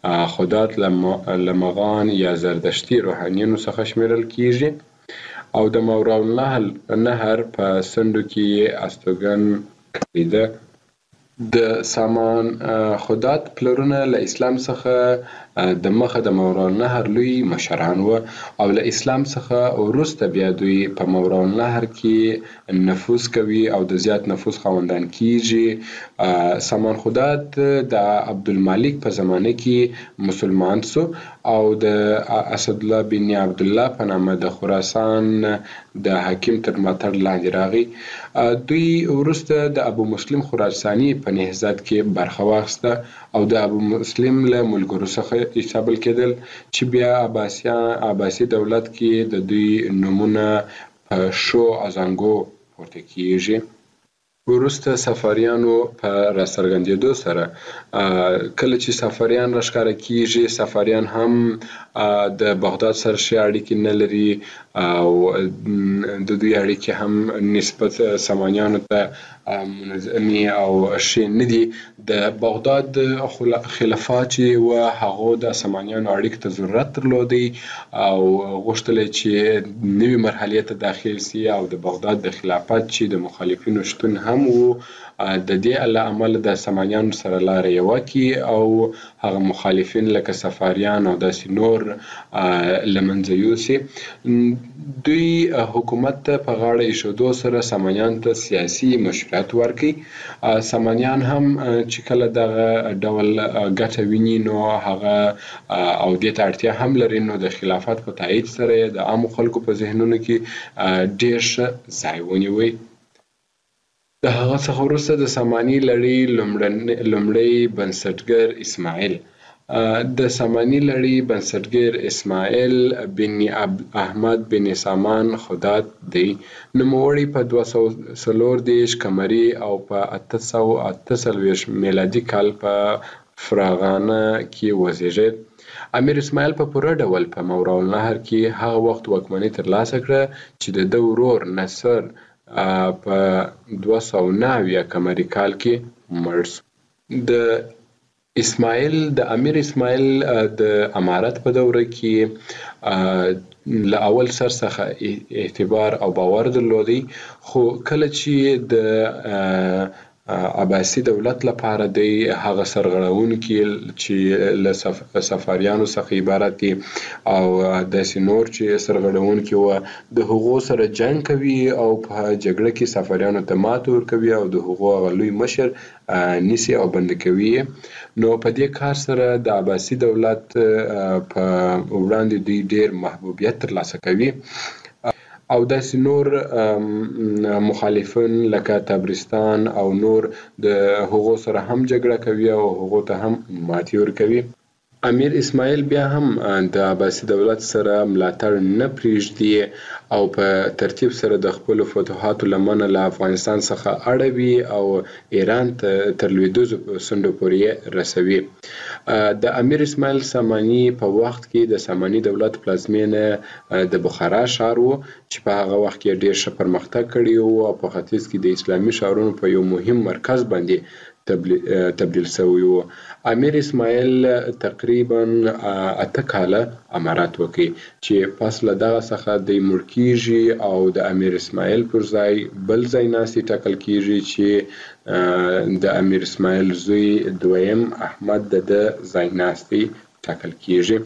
خدات لمغان یا زردشتي روحانیانو څخه شمیرل کیږي او د ماوراء النهر په سندو کې استوګن کړی. د سامان خدات پلرونه له اسلام څخه د مخه د ماوراء النهر لوی مشران و او له اسلام څخه وروسته بیا دوی په ماوراء النهر کې نفوذ کوي او د زیات نفوذ خاوندان کیږي. سامان خدات د عبدالمالک په زمانه کې مسلمان سو او د اسد الله بن عبد الله په نامه د خراسان د حاکم تر ملاتړ لاندې راغی. دوی وروسته د ابو مسلم خراساني په نهضت کې برخه واخیسته او د ابو مسلم له ملګرو څخه حسابل کېدل چې بیا عباسي دولت کې د دوی نومونه په شو ازانګو پورته کیږي. وروسته صفاریانو په راڅرګندېدو سره کله چې صفاریان راښکاره کیږي، صفاریان هم د بغداد سره ښې اړیکې نه لري او د دوی اړیکې هم نسبت سامانیانو ته منظمې او ښې نه دي. د بغداد خلفا چې و هغو د سامانیانو اړیکې ته ضرورت درلودی او غوښتل چې نوې مرحلې ته داخل سي او د بغداد د خلافت چې د مخالفینو شتون هم و د دې له امله د سامانیانو سره لاره یوه کړي او هغه مخالفین لکه صفاریان او داسې نور له منځه یوسي. دوی حکومت ته په غاړه ایښودو سره سامانیانو ته سیاسي مشروعیت ورکړي. سامانیان هم چې کله دغه ډول ګټه ویني نو هغه او دې ته اړتیا هم لري نو د خلافت په تایید سره د عامو خلکو په ذهنونو کې ډېر ښه ځای ونیوی. د هغه څخه وروسته د ساماني لړۍ لومړی بنسټګر اسماعیل د ساماني لړۍ بنسټګر اسماعیل بن احمد بن سامان خدات دی. نوموړی په 240 قمري او په 848 میلادي کال په فراغانه کې وزیږید. امیر اسماعیل په پوره ډول په ماوراء النهر کې هغه وخت واکمني ترلاسه کړه چې د ده ورور نصر په 290 قمري کال کې مړ شو. د امیر اسماعیل د امارت په دوره کې له اول سر څخه اعتبار او باور درلودی، خو کله چې د عباسي دولت لپاره دی هغه سرغړونکي چې له صفاریانو څخه عبارت دي او داسې نور چې سرغړونکي وه د هغو سره جنګ کوي او په جګړه کې صفاریانو ته ماتې ورکوي او د هغو هغه لوی مشر نیسي او بند کوي. نو په دې کار سره د عباسي دولت په وړاندې دوی ډېر محبوبیت ترلاسه کوي او داسې نور مخالفین لکه تبرستان او نور د هغو سره هم جګړه کوي او هغو ته هم ماتې ورکوي. امیر اسماعیل بیا هم د عباسي دولت سره ملاتړ نه پرېږدي او په ترتیب سره د خپلو فتوحاتو لمنه له افغانستان څخه اړوي او ایران ته تر لویدیځو څنډو پورې رسوي. د امیر اسماعیل ساماني په وخت کې د ساماني دولت پلازمینه د بخارا ښار و چې په هغه وخت کې ډېر ښه پرمختګ کړی و او په ختیځ کې د اسلامي ښارونو په یو مهم مرکز باندې تبدیل شوی و. امیر اسماعیل تقریبا 8 کاله امارت وکړي چې پس له دغه څخه دی مړ کیږي او د امیر اسماعیل پر ځای بل ځایناستی ټاکل کیږي چې د امیر اسماعیل زوی دویم احمد د ځایناستی ټاکل کیږي.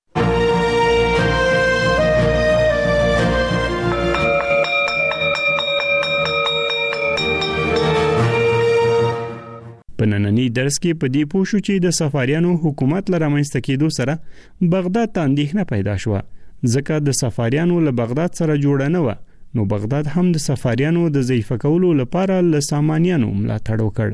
په نننی درس کې په دې پوه شو چې د صفاریانو حکومت له رامنځته کېدو سره بغداد ته اندېښنه پیدا شوه، ځکه د صفاریانو له بغداد سره جوړه نه وه، نو بغداد هم د صفاریانو د ضعیفه کولو لپاره له سامانیانو ملاتړ وکړ.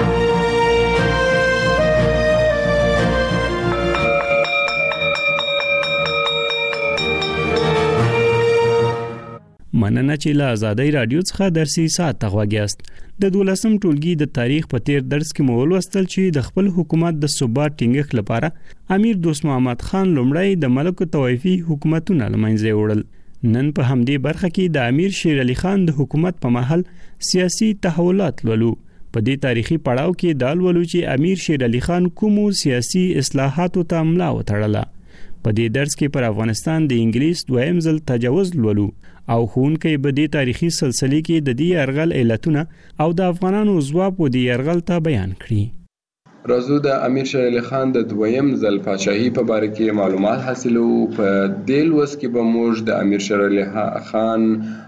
مننه چې له آزادۍ رادیو څخه درسي ساعت ته غوږیاست. د 12م ټولګي د تاریخ په تیر درس کې مو ولوستل چې د خپل حکومت د ثبات ټینګښت لپاره امیر دوست محمد خان لومړی د ملک طوایفي حکومتونه له منځه وړل. نن په همدې برخه کې د امیر شیر علي خان د حکومت په مهال سیاسي تحولات لولو. په دې تاریخي پړاو کې دا لولو چې امیر شیر علي خان کومو سیاسي اصلاحاتو ته ملا وتړله. په دې درس کې پر افغانستان د انګلیس دویم ځل تجاوز لولو او ښوونکی به دې تاریخي سلسلې کې د دې یرغل علتونه او د افغانانو ځواب په دې یرغل ته بیان کړي. راځو د امیر شیر علي خان د دویم ځل پاچاهي په باره کې معلومات حاصلو. په دې لوست کې به موږ د امیر شیر علي خان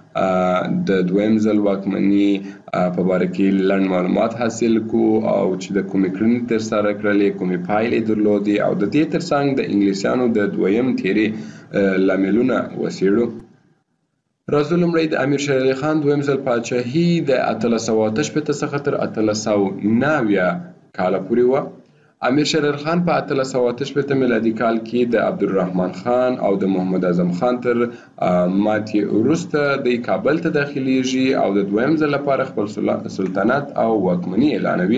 د دویم ځل واکمني په باره کې لنډ معلومات حاصل کو او چې د کومې کړنې ترسره کړلې، کومې پایلې درلودې او د دې ترڅنګ د انګلیسیانو د دویم تیرې لاملونه وڅېړو. راځو لومړی د امیر شیر علي خان دویم ځل پاچاهي د 1888 څخه تر 1890 کاله پورې وه. امیر شیر علي خان په 1888 میلادي کال کې د عبدالرحمن خان او د محمد اعظم خان تر ماتې وروسته د کابل ته داخليږي او د دویم ځل لپاره خپل سلطنت او واکمني اعلانوي.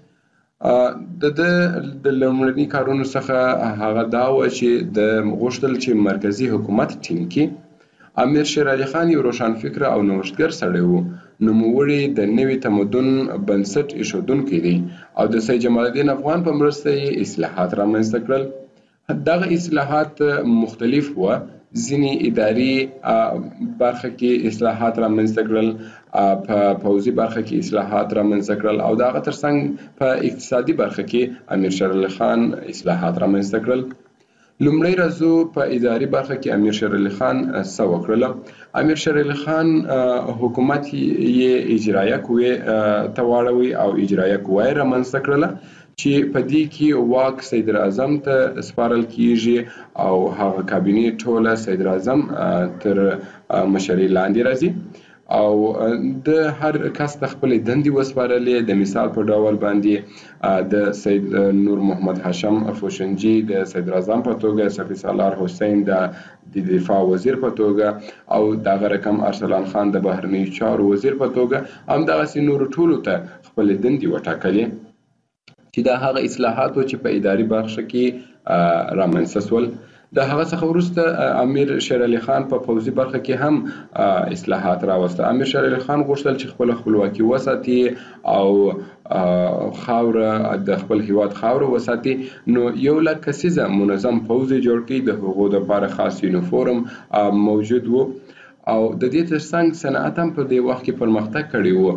د لومړني کارونو څخه هغه دا و چې د غوښتل چې مرکزی حکومت ټینګ کړي. امیر شیر علي خان یو روښانفکره او نوښتګر سړی و. نوموړی د نوي تمدن بنسټ ایښودونکی دی او د سید جمال الدین افغان په مرسته یې اصلاحات رامنځته کړل. دغه اصلاحات مختلف وو. ځینې اداري برخه کې اصلاحات رامنځته کړل، په پوځي برخه کې اصلاحات رامنځته کړل او دغه ترڅنګ په اقتصادي برخه کې امیر شیر علي خان اصلاحات رامنځته کړل. لومړی راځو په اداري برخه کې امیر شیر علي خان څه وکړل. امیر شیر علي خان حکومت یې اجرایه قوې ته واړوي او اجرایه قوه یې رامنځته کړله چې په دې کې واک صدر اعظم ته سپارل کیږي او هغه کابینه ټوله صدر اعظم تر مشرۍ لاندې راځي او د هر کس د خپل دندې وسپارلې. د مثال په ډول باندې د سید نور محمد هاشم افوشنجي د صدر اعظم په توګه، صفي سالار حسین د دفاع وزیر په توګه او دغه رقم ارسلان خان د بهرنیو چارو وزیر په توګه همدغسې نورو ټولو ته خپل دندې وټاکلې چې دا هغه اصلاحات و چې په اداري برخه کې رامنځته سول. د هغه څخه وروسته امیر شیر علي خان په پوځي برخه کې هم اصلاحات راوسته. امیر شیر علي خان غوښتل چې خپل خپلواکي وساتي او خاوره د خپل هیواد خاوره وساتي. نو یو لک کسیزه منظم پوځ جوړ کړي، د هغو لپاره خاص یونیفورم موجود و او د دې ترڅنګ صنعت هم په دې وخت کې پرمختګ کړی و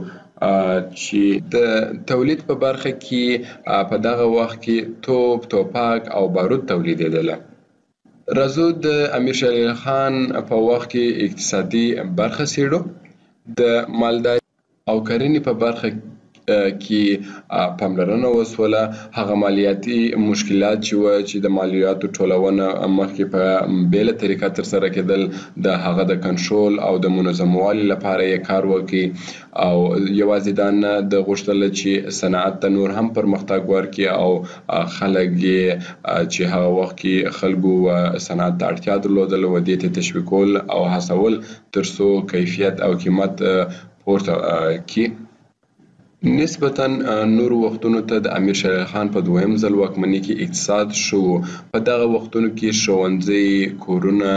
چې د تولید په برخه کې په دغه وخت کې توپ، توپک او بارود تولیدېدله. راځو د امیر شیر علي خان په وخت کې اقتصادي برخه څېړو. د مالداري او کرنې په برخه کې پاملرنه وسوله. هغه مالیاتي مشکلات چې د مالیاتو ټولونه مخکې په بیله طریقه ترسره کېدل، د هغه د کنټرول او د منظموالي لپاره یې کار وکړي او یوازې دا نه د غوښتل چې صنعت ته نور هم پرمختګ ورکړي او خلک یې چې هغه وخت کې خلکو صنعت ته اړتیا درلودله و دې ته تشویقول او هڅول تر څو کیفیت او قیمت پورته کړي. نسبتاً نورو وختونو ته د امیر شیر علي خان په دویم ځل واکمنۍ کې اقتصاد شو. په دغه وختونو کې ښوونځي، کورونه،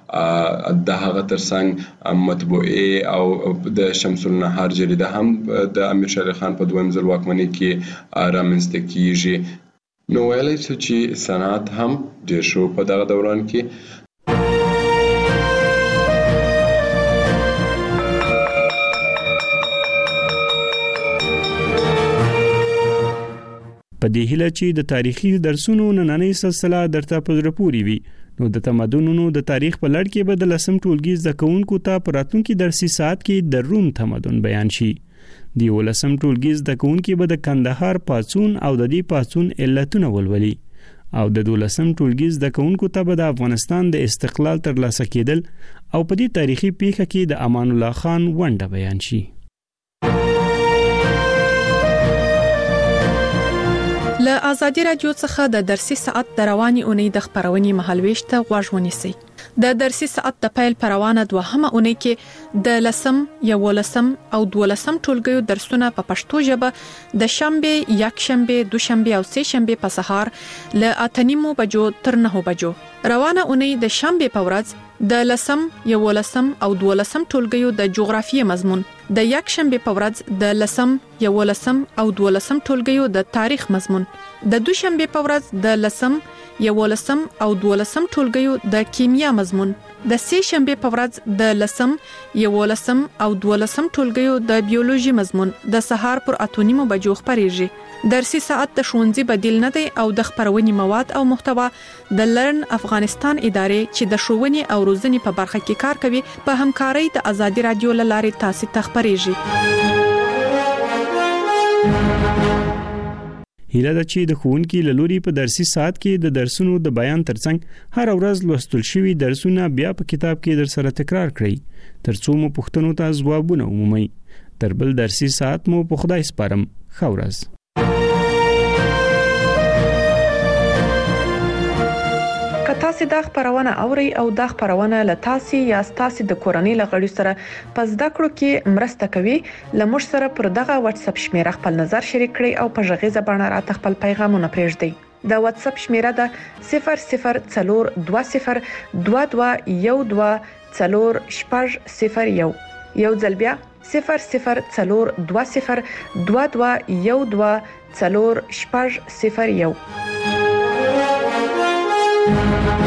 د هغه ترڅنګ مطبوعې او د شمس النهار جریده هم د امیر شیر علي خان په دویم ځل واکمنۍ کې رامنځته کیږي. نو ویلی شو چې صنعت هم ډیر شو په دغه دوران کې. په دې هیله چې د تاریخي درسونو نننۍ سلسله درته په زړه پورې وي، نو د تمدنونو د تاریخ په لړ کې به د 10م ټولګي زده کوونکو ته په راتلونکي درسي ساعت کې د روم تمدن بیان شي. د 11م ټولګي زده کوونکي به د کندهار پاڅون او د دې پاڅون علتونه ولولي او د 12م ټولګي زده کوونکو ته به د افغانستان د استقلال ترلاسه کېدل او په دې تاریخي پیښه کې د امان الله خان ونډه بیان شي. له آزادي رادیو څخه د درسي ساعت د رواني اونۍ د خبرونې مهالويش ته غوږ ونیسئ. د درسي ساعت د پیل پر روانه دوهمه اونۍ کې د 10م، 11م او 12م ټولګیو درسونه په پښتو ژبه د شنبه، یکشنبه، دوشنبه او سه شنبه په سهار له 8:30 بجو تر 9 بجو روانه اونۍ د شنبه په ورځ د 10 11 او 12 ټولګیو د جغرافیې مضمون، د یک شنبه په ورځ د 10 11 او 12 ټولګیو د تاریخ مضمون، د دوشنبه په ورځ د 10 11 او 12 ټولګیو د کیمیا مضمون، د سه شنبه په ورځ د 10 11 او 12 ټولګیو د بیولوژي مضمون د سهار پر 8:30 بجو خبريږي. درسي ساعت د ښوونځي بدیل نه دی او د خبرونې مواد او محتوا د لرن افغانستان ادارې چې د ښوونې او روزنې په برخه کې کار کوي په همکارۍ د ازادي رادیو لارې تاسو ته خبريږي. هیله ده چې د ښوونکي له لوري په درسي ساعت کې د درسونو د بیان ترڅنګ هر ورځ لوستل شوي درسونه بیا په کتاب کې در سره تکرار کړئ ترڅو مو پوښتنو ته ځوابونه ومومئ. تر بل درسي ساعت مو په خدای سپارم. ښه ورځ. تاسو د خبرونه اوري او د خبرونه له تاسو یا تاسو د کورنۍ لغړی سره پس د کړو کې مرسته کوي. لمر سره پر دغه واتس اپ شمیره خپل نظر شریک کړئ او په ژغې زبانه راته خپل پیغامونه پرېږدئ. د واتس اپ شمیره ده 002022124001. یو ځل بیا 002022124001.